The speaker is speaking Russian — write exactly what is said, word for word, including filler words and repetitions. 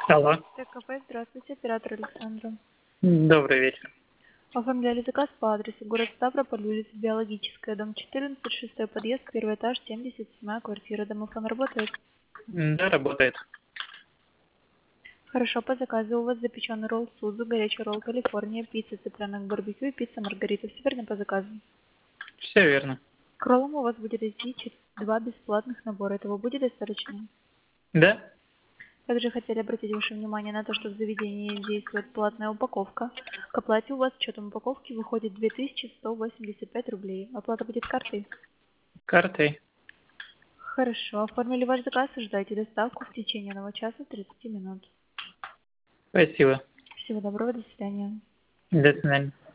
Алло. ТКП, здравствуйте, оператор Александра. Добрый вечер. Оформляли заказ по адресу город Ставрополь, улица Биологическая, дом четырнадцать, шестой подъезд, первый этаж, семьдесят седьмая квартира. Домофон работает? Да, работает. Хорошо, по заказу у вас запеченный ролл Сузу, горячий ролл Калифорния, пицца цыпленок барбекю и пицца Маргарита. Все верно по заказу? Все верно. К роллам у вас будет идти чет- два бесплатных набора. Этого будет достаточно? Да? Также хотели обратить ваше внимание на то, что в заведении действует платная упаковка. К оплате у вас с учетом упаковки выходит две тысячи сто восемьдесят пять рублей. Оплата будет картой? Картой. Хорошо. Оформили ваш заказ и ждайте доставку в течение одного часа тридцати минут. Спасибо. Всего доброго, до свидания. До свидания.